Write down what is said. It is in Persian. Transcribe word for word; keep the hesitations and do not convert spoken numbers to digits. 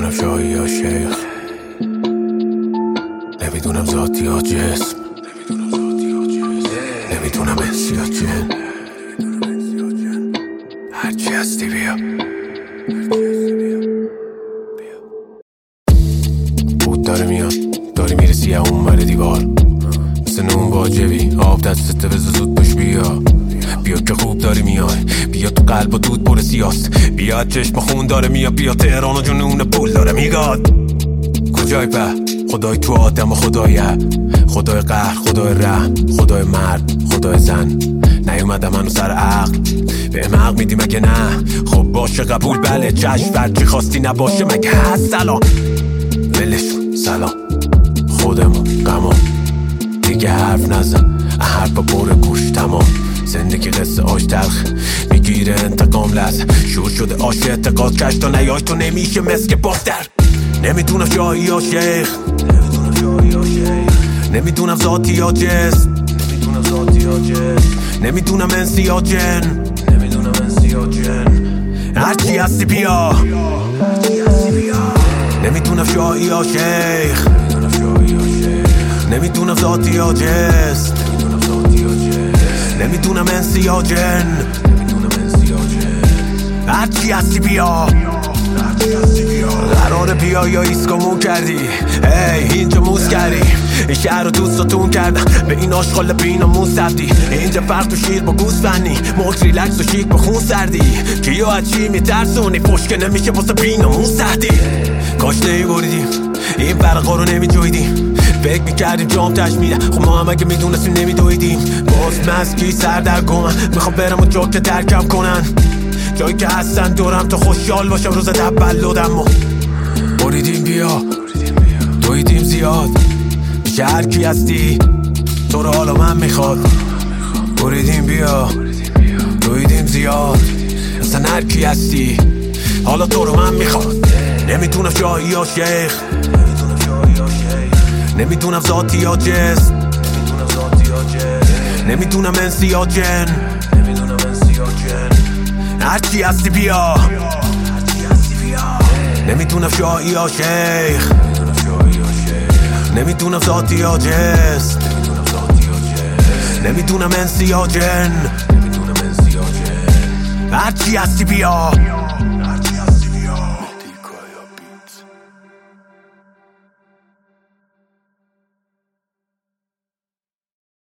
نمیدونم شاهی یا شیخ، نمیدونم ذاتی یا جسم، نمیدونم انسی یا جن، هرچی هستی بیا. بود داره میاد، داری میرسی اون بر دیوار، مثل نون واجبی آب دستت بزا زود باش بیا. بیا که خوب داری میای، بیا تو قلب و دود پر سیاست، بیا چشم خون داره میاد، بیا تهران و جنون پول داره میگاد. کجای به خدای تو آدم و خدای خدای قهر، خدای رحم، خدای مرد، خدای زن. نیومدم منو سر عقل به حق میدی مگه نه؟ خب باشه قبول بله چشم، فرچی خواستی نباشه مگه هست؟ سلام ولش سلام خودمون غمام دیگه حرف نزن، حرف پر گوش تمام. زندگی قصه آش تلخ میگیره انتقام لحظه، شور شده آش اعتقاد کش تا نیای تو نمیشه مسک بافتر. نمیدونم شاهی یا شیخ، نمیدونم ذاتی یا جسم، نمیدونم انسی یا جن، هرچی هستی بیا. نمیدونم شاهی یا شیخ، نمیدونم ذاتی یا جسم، نمیدونم انسی یا جن، هرچی هستی بیا. قراره بیا یا ایسکامون کردی، ای اینجا موز کردی، این شهر رو دوستاتون کردم به این آشغال بینا موز سبدی. اینجا فرق تو شیر با گوز فنی، موت ریلکس و شیک با خون سردی، کیو از چی میترسونی پشکه نمیشه واسه بینا موز سردی. کاش نیبریدیم این فرقا رو نمیجویدیم، فکر میکردیم جام تش میده، خب ما هم اگه میدونستیم نمیدویدیم. باز مسکی سر در گمن، میخوام برم و جا که ترکم کنن، جایی که هستن دورم تا خوشحال باشم روز تولدم. و بریدیم بیا دویدیم زیاد، میشه هر کی هستی تو رو حالا من میخواد. بریدیم بیا دویدیم زیاد، اصلا هر کی هستی حالا تو رو من میخواد. نمیدونم شاهی یا شیخ، نمیدونم ذاتی یا جسم، نمیدونم انسی یا جن، هرچی هستی بیا. نمیدونم شاهی یا شیخ، نمیدونم ذاتی یا جسم، نمیدونم انسی یا جن، هرچی هستی بیا.